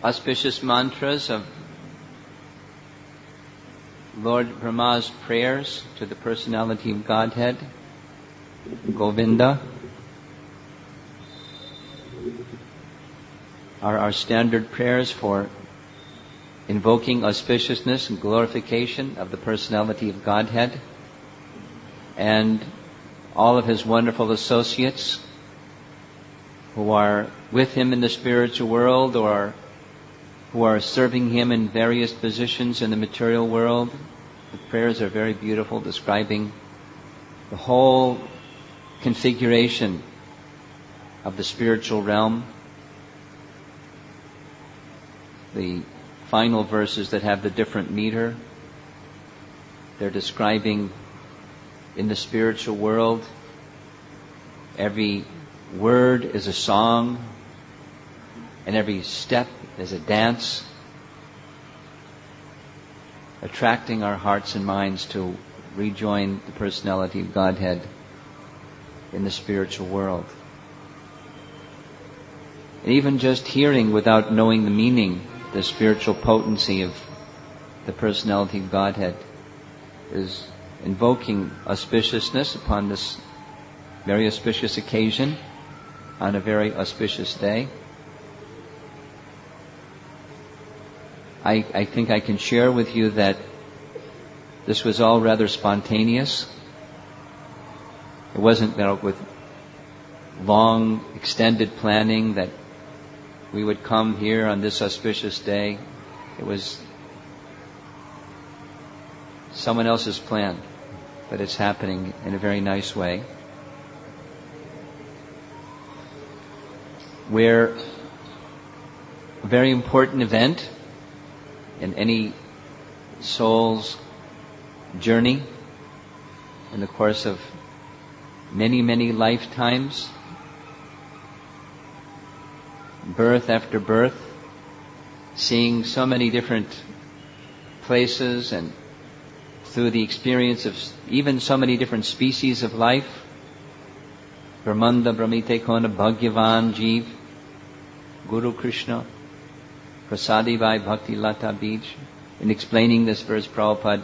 auspicious mantras of Lord Brahma's prayers to the personality of Godhead, Govinda, are our standard prayers for invoking auspiciousness and glorification of the personality of Godhead and all of His wonderful associates who are with Him in the spiritual world or who are serving Him in various positions in the material world. The prayers are very beautiful, describing the whole configuration of the spiritual realm. The final verses that have the different meter, they're describing in the spiritual world, every word is a song, and every step is a dance, attracting our hearts and minds to rejoin the personality of Godhead in the spiritual world. And even just hearing without knowing the meaning, the spiritual potency of the personality of Godhead is invoking auspiciousness upon this very auspicious occasion, on a very auspicious day. I think I can share with you that this was all rather spontaneous. It wasn't with long, extended planning that we would come here on this auspicious day. It was someone else's plan, but it's happening in a very nice way. Where a very important event in any soul's journey in the course of many, many lifetimes, birth after birth, seeing so many different places and through the experience of even so many different species of life. Brahmanda Brahmite Kona Bhagyavan Jeev Guru Krishna Prasadi Vai Bhakti Lata Bij. In explaining this verse, Prabhupada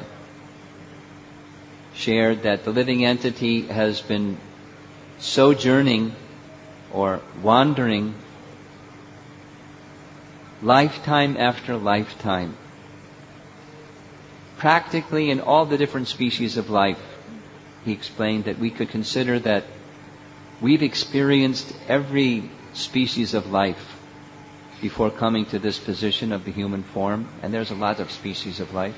shared that the living entity has been sojourning or wandering lifetime after lifetime, practically in all the different species of life. He explained that we could consider that we've experienced every species of life before coming to this position of the human form, and there's a lot of species of life.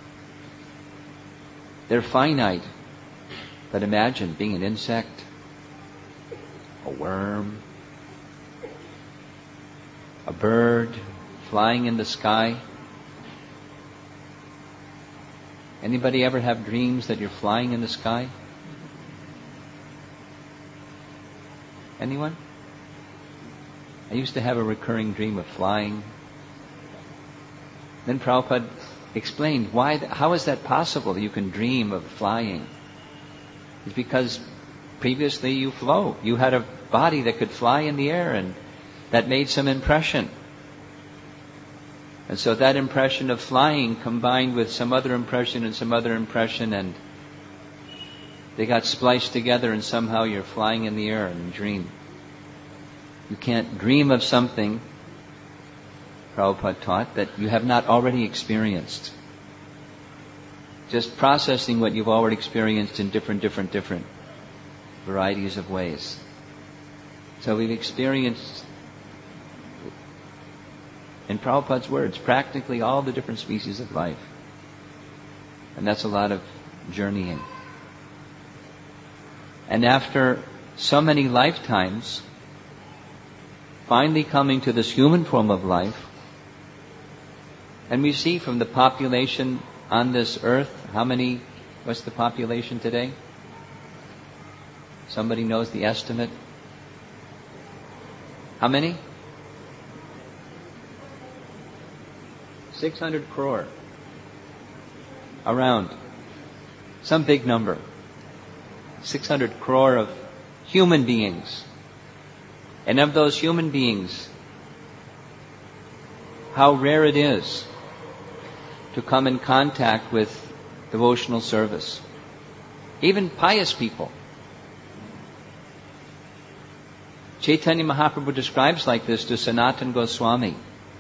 They're finite, but imagine being an insect, a worm, a bird flying in the sky. Anybody ever have dreams that you're flying in the sky? Anyone? I used to have a recurring dream of flying. Then Prabhupada explained how is that possible that you can dream of flying? It's because previously you flew. You had a body that could fly in the air, and that made some impression. And so that impression of flying combined with some other impression and some other impression, and they got spliced together, and somehow you're flying in the air in a dream. You can't dream of something, Prabhupada taught, that you have not already experienced. Just processing what you've already experienced in different varieties of ways. So we've experienced, in Prabhupada's words, practically all the different species of life. And that's a lot of journeying. And after so many lifetimes, finally coming to this human form of life, and we see from the population on this earth, what's the population today? Somebody knows the estimate? How many? 600 crore. Around. Some big number. 600 crore of human beings. And of those human beings, how rare it is to come in contact with devotional service. Even pious people. Chaitanya Mahaprabhu describes like this to Sanatana Goswami.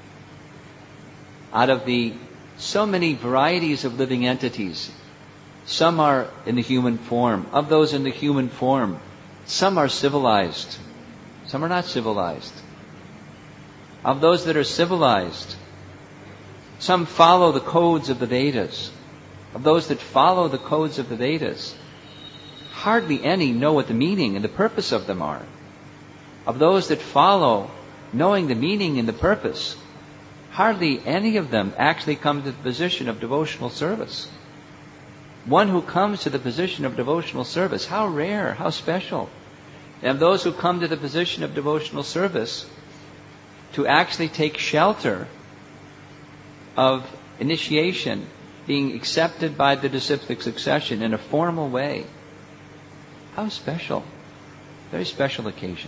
Out of the so many varieties of living entities, some are in the human form. Of those in the human form, some are civilized. Some are not civilized. Of those that are civilized, some follow the codes of the Vedas. Of those that follow the codes of the Vedas, hardly any know what the meaning and the purpose of them are. Of those that follow, knowing the meaning and the purpose, hardly any of them actually come to the position of devotional service. One who comes to the position of devotional service, how rare, how special. And of those who come to the position of devotional service, to actually take shelter of initiation, being accepted by the disciplic succession in a formal way. How special. Very special occasion.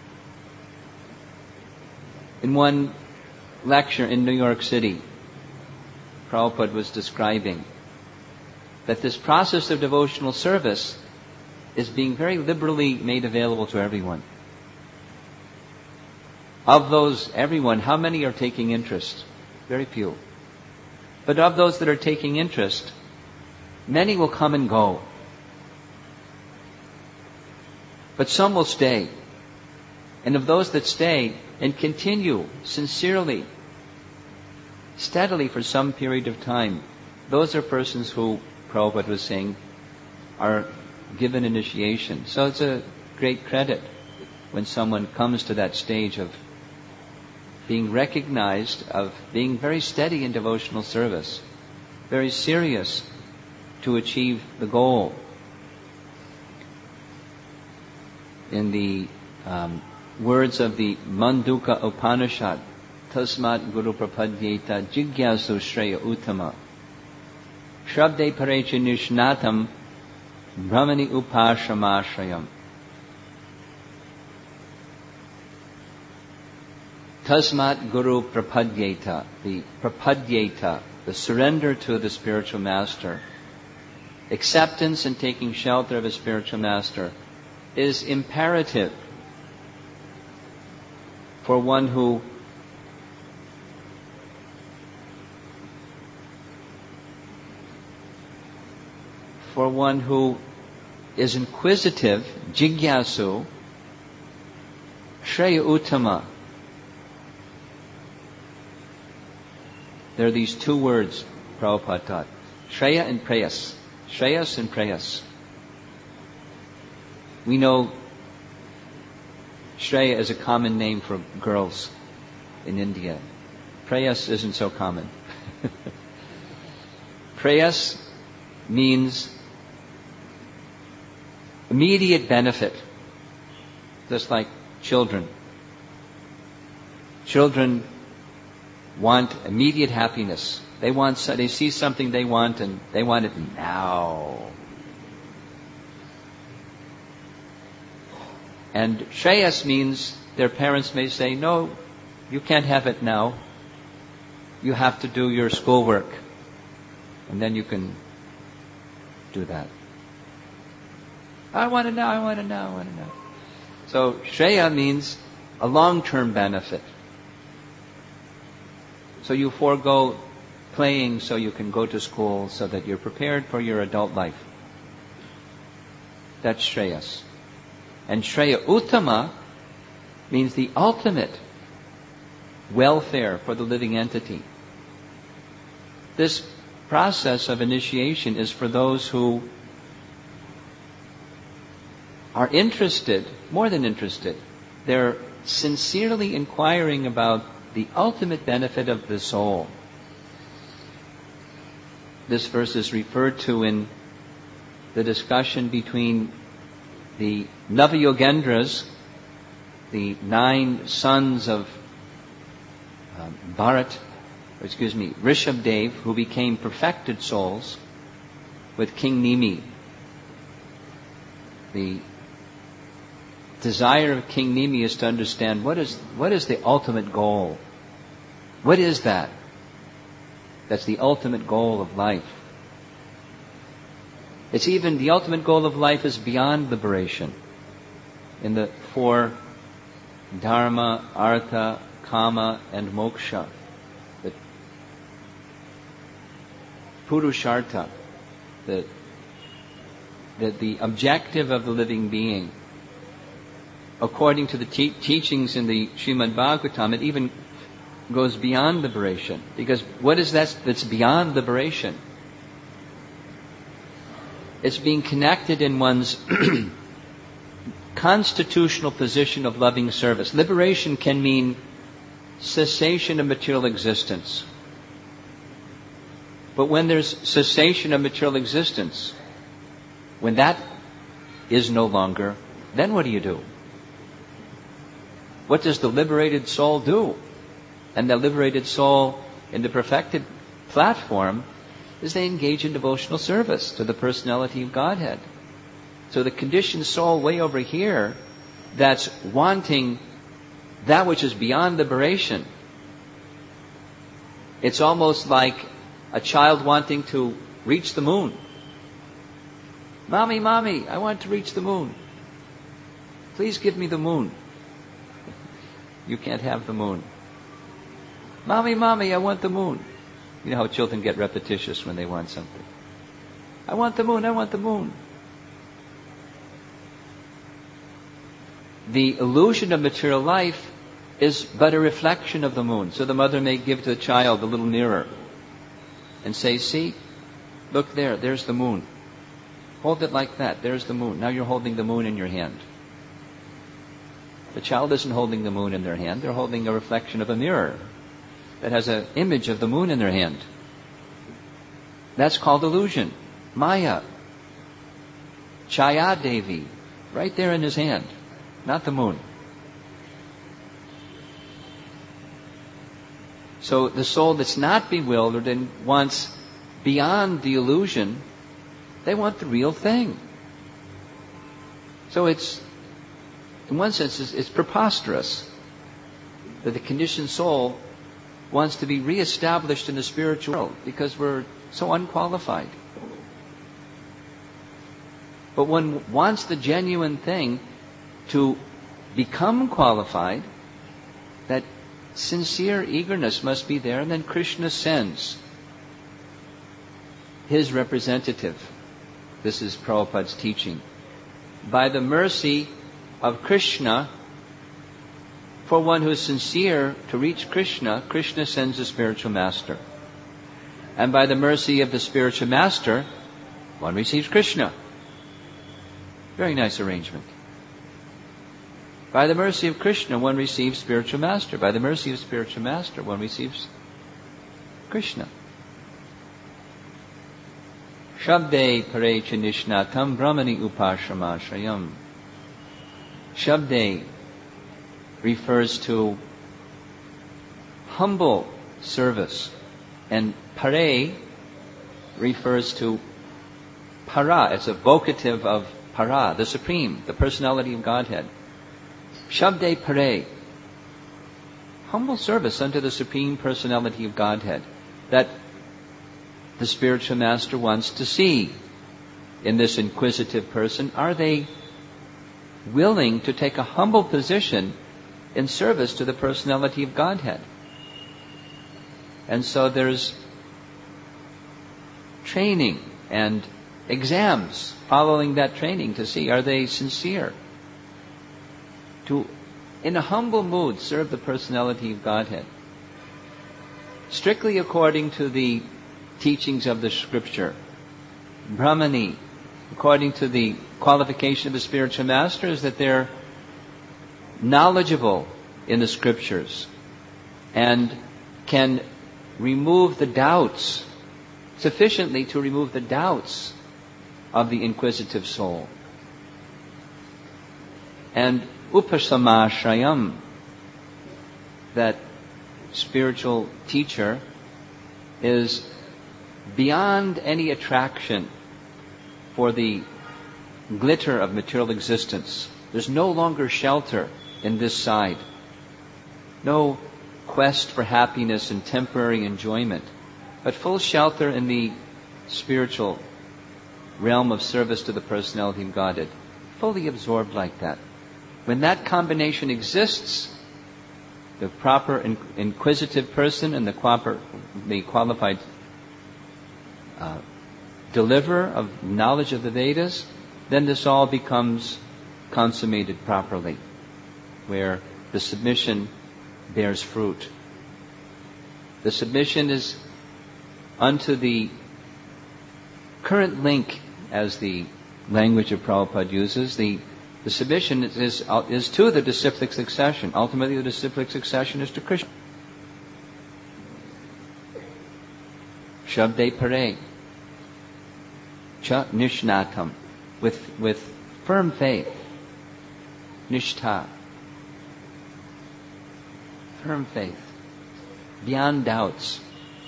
In one lecture in New York City, Prabhupada was describing that this process of devotional service is being very liberally made available to everyone. Of those, everyone, how many are taking interest? Very few. But of those that are taking interest, many will come and go. But some will stay. And of those that stay and continue sincerely, steadily for some period of time, those are persons who, Prabhupada was saying, are given initiation. So it's a great credit when someone comes to that stage of being recognized, of being very steady in devotional service, very serious to achieve the goal. In the words of the Manduka Upanishad, Tasmat Guru Prapadyeta Jigyasu Shreya Uttama Shrabde Parecha Nishnatam Brahmani Upashamashrayam. Tasmat Guru Prapadyeta, the Prapadyeta, the surrender to the spiritual master, acceptance and taking shelter of a spiritual master, is imperative for one who is inquisitive, jigyasu, shreya uttama. There are these two words Prabhupada taught, shreya and prayas. Shreyas and prayas. We know Shreya is a common name for girls in India. Prayas isn't so common. Prayas means immediate benefit, just like children. Children want immediate happiness. They see something they want and they want it now. And Shreyas means their parents may say, no, you can't have it now. You have to do your schoolwork. And then you can do that. I want it now, I want it now, I want it now. So Shreya means a long-term benefit. So you forego playing so you can go to school so that you're prepared for your adult life. That's Shreyas. And Shreya Uttama means the ultimate welfare for the living entity. This process of initiation is for those who are interested, more than interested. They're sincerely inquiring about the ultimate benefit of the soul. This verse is referred to in the discussion between the Navayogendras, the 9 sons of Rishabdev, who became perfected souls, with King Nimi. The desire of King Nimi is to understand what is the ultimate goal. What is that? That's the ultimate goal of life. It's even the ultimate goal of life is beyond liberation. In the four dharma, artha, kama, and moksha. The purushartha, the objective of the living being. According to the teachings in the Srimad Bhagavatam, it even goes beyond liberation. Because what is that that's beyond liberation? It's being connected in one's constitutional position of loving service. Liberation can mean cessation of material existence. But when there's cessation of material existence, when that is no longer, then what do? What does the liberated soul do? And the liberated soul in the perfected platform is they engage in devotional service to the personality of Godhead. So the conditioned soul way over here that's wanting that which is beyond liberation, it's almost like a child wanting to reach the moon. Mommy, I want to reach the moon. Please give me the moon. You can't have the moon. Mommy, I want the moon. You know how children get repetitious when they want something. I want the moon. The illusion of material life is but a reflection of the moon. So the mother may give to the child a little nearer and say, see, look there's the moon. Hold it like that, there's the moon. Now you're holding the moon in your hand. The child isn't holding the moon in their hand, they're holding a reflection of a mirror that has an image of the moon in their hand. That's called illusion. Maya. Chaya Devi. Right there in his hand. Not the moon. So the soul that's not bewildered and wants beyond the illusion, they want the real thing. So it's, in one sense, it's preposterous that the conditioned soul wants to be reestablished in the spiritual world because we're so unqualified. But one wants the genuine thing to become qualified. That sincere eagerness must be there, and then Krishna sends his representative. This is Prabhupada's teaching. By the mercy of Krishna, for one who is sincere to reach Krishna, Krishna sends a spiritual master. And by the mercy of the spiritual master, one receives Krishna. Very nice arrangement. By the mercy of Krishna, one receives spiritual master. By the mercy of spiritual master, one receives Krishna. Shabde pare chanishnatam brahmani upashamashrayam. Shabde refers to humble service, and pare refers to para. It's a vocative of para, the Supreme, the personality of Godhead. Shabde pare, humble service unto the Supreme Personality of Godhead, that the spiritual master wants to see in this inquisitive person. Are they willing to take a humble position in service to the personality of Godhead? And so there's training and exams following that training to see, are they sincere to, in a humble mood, serve the personality of Godhead, strictly according to the teachings of the Scripture. Brahmani, according to the qualification of the spiritual master, is that they're knowledgeable in the Scriptures and can remove the doubts, sufficiently to remove the doubts of the inquisitive soul. And upasamashrayam, that spiritual teacher, is beyond any attraction for the glitter of material existence. There's no longer shelter in this side. No quest for happiness and temporary enjoyment, but full shelter in the spiritual realm of service to the personality of Godhead. Fully absorbed like that. When that combination exists, the proper inquisitive person and the qualified deliverer of knowledge of the Vedas, then this all becomes consummated properly, where the submission bears fruit. The submission is unto the current link, as the language of Prabhupada uses. The submission is to the disciplic succession. Ultimately, the disciplic succession is to Krishna. Shabde pare, cha nishnatam, with firm faith. Nishtha, firm faith, beyond doubts.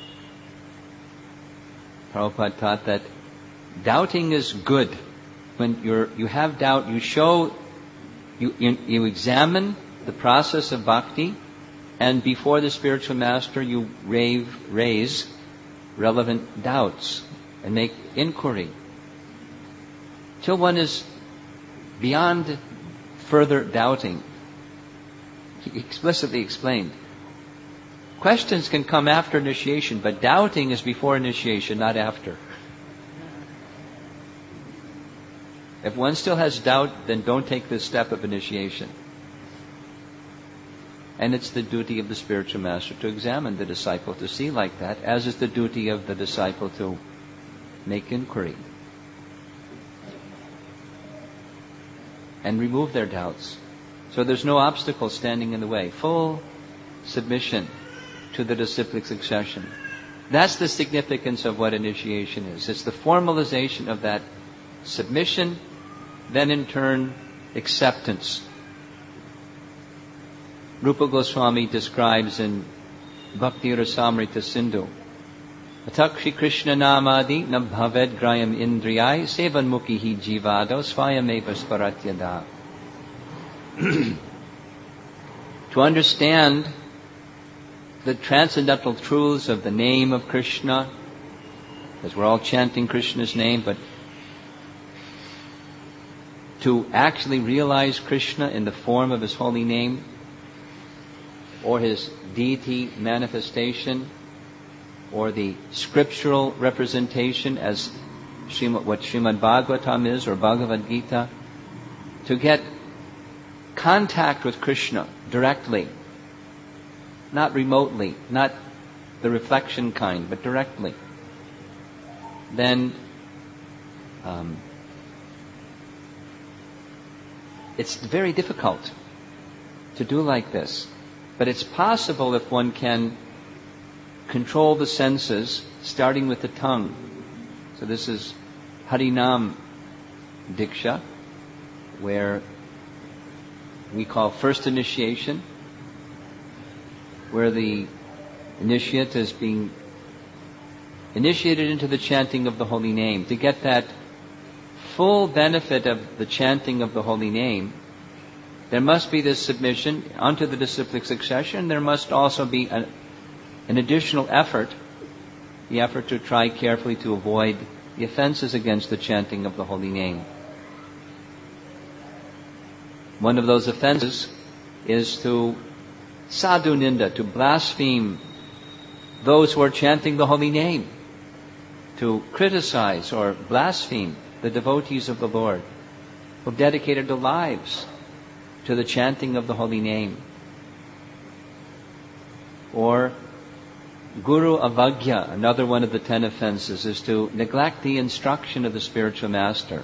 Prabhupada taught that doubting is good. When you have doubt, you examine the process of bhakti, and before the spiritual master you raise relevant doubts and make inquiry till one is beyond further doubting. He explicitly explained. Questions can come after initiation, but doubting is before initiation, not after. If one still has doubt, then don't take this step of initiation. And it's the duty of the spiritual master to examine the disciple, to see like that, as is the duty of the disciple to make inquiry and remove their doubts. So there's no obstacle standing in the way. Full submission to the disciplic succession. That's the significance of what initiation is. It's the formalization of that submission, then in turn acceptance. Rupa Goswami describes in Bhakti Rasamrita Sindhu, Atakshi Krishna Namadi na bhaved grayam indriyai sevan mukhi jivado svayameva sparatyada. To understand the transcendental truths of the name of Krishna, because we're all chanting Krishna's name, but to actually realize Krishna in the form of His holy name or His deity manifestation or the scriptural representation as what Srimad Bhagavatam is or Bhagavad Gita, to get contact with Krishna directly, not remotely, not the reflection kind, but directly, then it's very difficult to do like this. But it's possible if one can control the senses, starting with the tongue. So this is Harinam Diksha, where we call first initiation, where the initiate is being initiated into the chanting of the holy name. To get that full benefit of the chanting of the holy name, there must be this submission unto the disciplic succession. There must also be an additional effort, the effort to try carefully to avoid the offenses against the chanting of the holy name. One of those offenses is to sadhu ninda, to blaspheme those who are chanting the holy name, to criticize or blaspheme the devotees of the Lord who have dedicated their lives to the chanting of the holy name. Or Guru Avagya, another one of the 10 offenses, is to neglect the instruction of the spiritual master.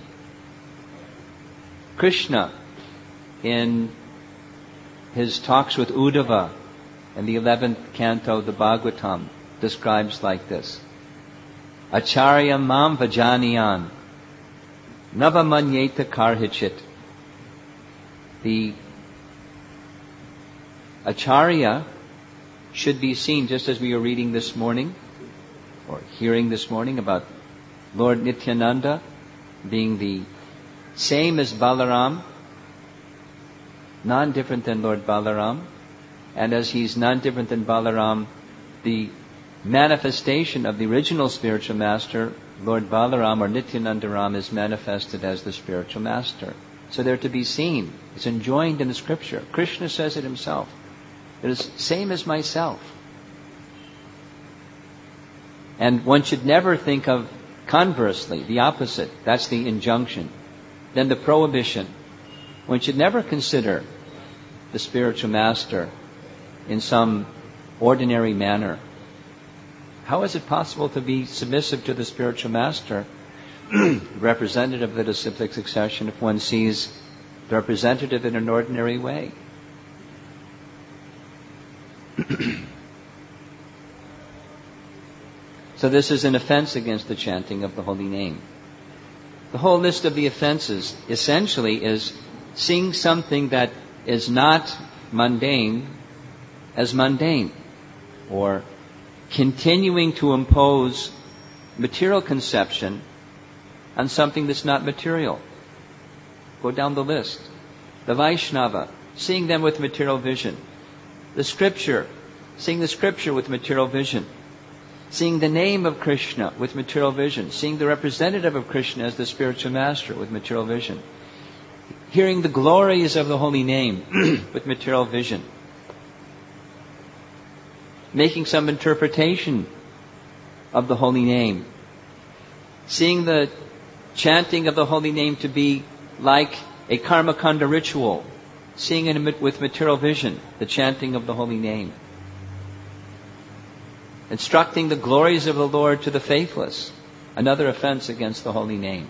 Krishna, in his talks with Uddhava in the 11th canto of the Bhagavatam, describes like this: Acharya mam vajaniyan navamanyeta karhichit. The Acharya should be seen, just as we were reading this morning, or hearing this morning about Lord Nityananda being the same as Balaram, non-different than Lord Balaram, And as he's none different than Balaram, the manifestation of the original spiritual master, Lord Balaram or Nityanandaram, is manifested as the spiritual master. So they're to be seen. It's enjoined in the scripture. Krishna says it himself. It is same as myself. And one should never think of conversely, the opposite. That's the injunction. Then the prohibition. One should never consider the spiritual master in some ordinary manner. How is it possible to be submissive to the spiritual master, representative of the disciplic succession, if one sees the representative in an ordinary way? So this is an offense against the chanting of the holy name. The whole list of the offenses essentially is seeing something that is not mundane as mundane, or continuing to impose material conception on something that's not material. Go down the list. The Vaishnava, seeing them with material vision. The scripture, seeing the scripture with material vision. Seeing the name of Krishna with material vision. Seeing the representative of Krishna as the spiritual master with material vision. Hearing the glories of the holy name with material vision. Making some interpretation of the holy name. Seeing the chanting of the holy name to be like a karmakanda ritual. Seeing it with material vision, the chanting of the holy name. Instructing the glories of the Lord to the faithless. Another offense against the holy name.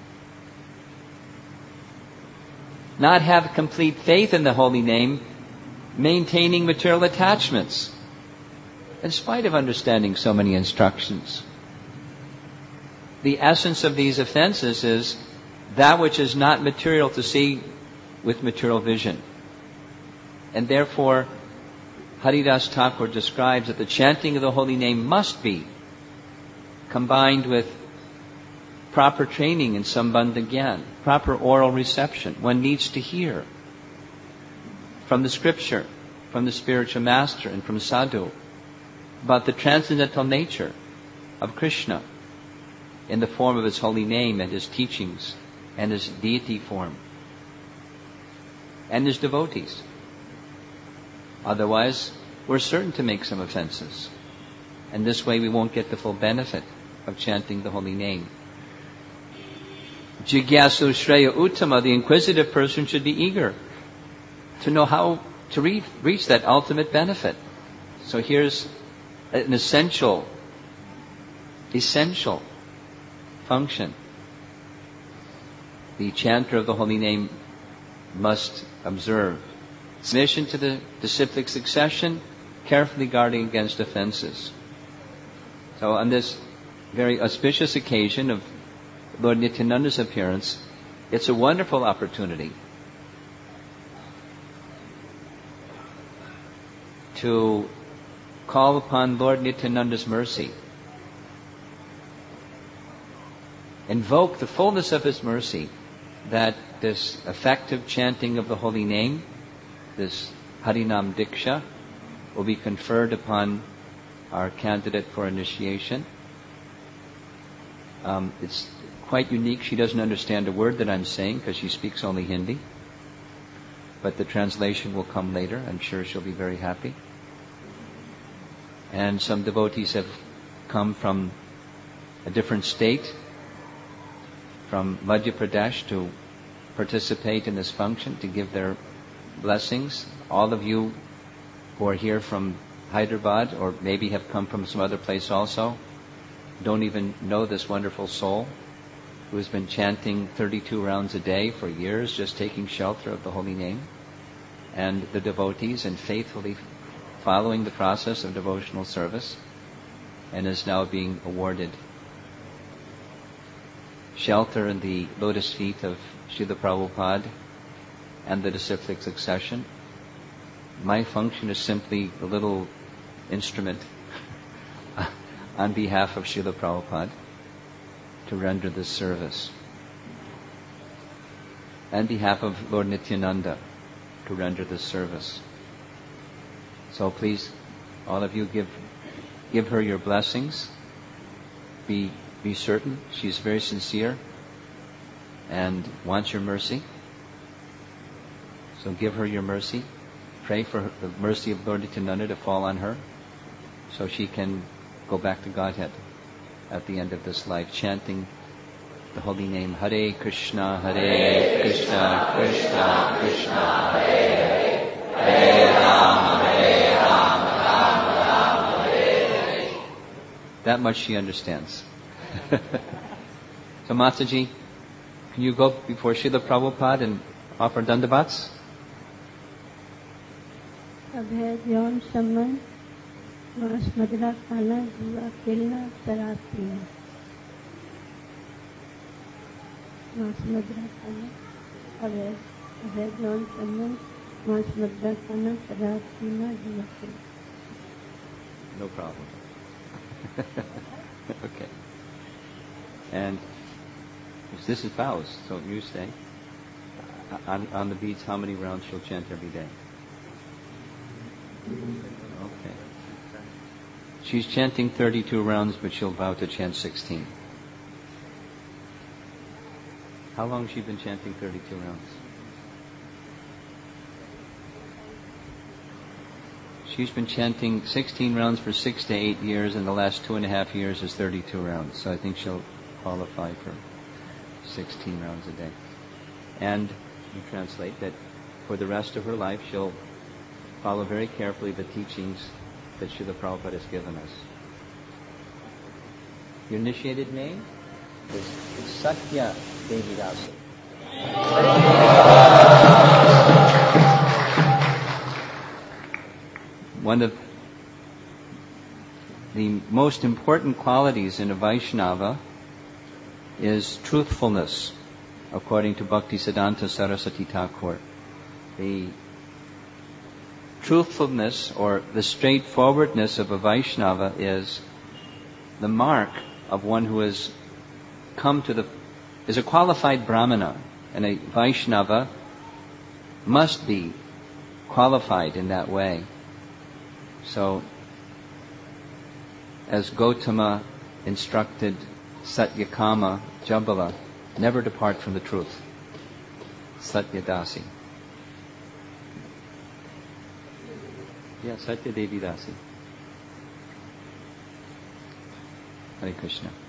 Not have complete faith in the holy name, maintaining material attachments, in spite of understanding so many instructions. The essence of these offenses is that which is not material to see with material vision. And therefore, Haridas Thakur describes that the chanting of the holy name must be combined with proper training in Sambandha Gyan, proper oral reception. One needs to hear from the scripture, from the spiritual master, and from sadhu about the transcendental nature of Krishna in the form of His holy name and His teachings and His deity form and His devotees. Otherwise, we're certain to make some offenses. And this way we won't get the full benefit of chanting the holy name. Jigyasu Shreya Uttama, the inquisitive person, should be eager to know how to reach that ultimate benefit. So here's an essential function. The chanter of the holy name must observe. Submission to the disciplic succession, carefully guarding against offenses. So on this very auspicious occasion of Lord Nityananda's appearance, it's a wonderful opportunity to call upon Lord Nityananda's mercy. Invoke the fullness of His mercy, that this effective chanting of the holy name, this Harinam Diksha, will be conferred upon our candidate for initiation. It's quite unique. She doesn't understand a word that I'm saying because she speaks only Hindi. But the translation will come later. I'm sure she'll be very happy. And some devotees have come from a different state, from Madhya Pradesh, to participate in this function, to give their blessings. All of you who are here from Hyderabad, or maybe have come from some other place also, don't even know this wonderful soul who has been chanting 32 rounds a day for years, just taking shelter of the holy name, and the devotees, and faithfully following the process of devotional service, and is now being awarded shelter in the lotus feet of Srila Prabhupada and the disciplic succession. My function is simply a little instrument on behalf of Srila Prabhupada to render this service. On behalf of Lord Nityananda to render this service. So please, all of you, give her your blessings. Be certain she's very sincere and wants your mercy. So give her your mercy. Pray for the mercy of Lord Nityananda to fall on her, so she can go back to Godhead at the end of this life, chanting the holy name Hare Krishna, Hare Krishna, Krishna Krishna, Hare Hare, Hare Rama, Rama Rama, Hare Hare. That much she understands. So Mataji, can you go before Srila Prabhupada and offer dandavats? अभय यौन संबंध, मांस मदिरा खाना, जुआ खेलना, शराब पीना। मांस मदिरा खाना, अभय यौन संबंध, मांस मदिरा खाना, शराब पीना, जुआ खेलना। No problem. Okay. And this is vows, so you say. On the beads, how many rounds she'll chant every day? Okay. She's chanting 32 rounds, but she'll vow to chant 16. How long has she been chanting 32 rounds? She's been chanting 16 rounds for 6 to 8 years, and the last 2.5 years is 32 rounds. So I think she'll qualify for 16 rounds a day. And you translate that for the rest of her life, she'll follow very carefully the teachings that Srila Prabhupada has given us. Your initiated name is Satya Devidasi. One of the most important qualities in a Vaishnava is truthfulness, according to Bhaktisiddhanta Saraswati Thakur. The truthfulness or the straightforwardness of a Vaishnava is the mark of one who has is a qualified Brahmana, and a Vaishnava must be qualified in that way. So, as Gautama instructed Satyakama Jabala, never depart from the truth. Satyadasi. Yeah, Satya Devi Dasi. Hare Krishna.